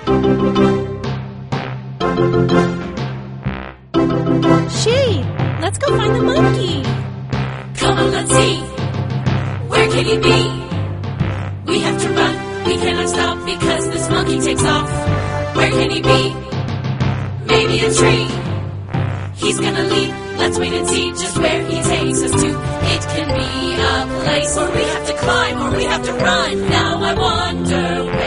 Shade, let's go find the monkey. Come on, let's see. Where can he be? We have to run. We cannot stop because this monkey takes off. Where can he be? Maybe a tree. He's gonna leap. Let's wait and see just where he takes us to. It can be a place where we have to climb or we have to run. Now I wonder where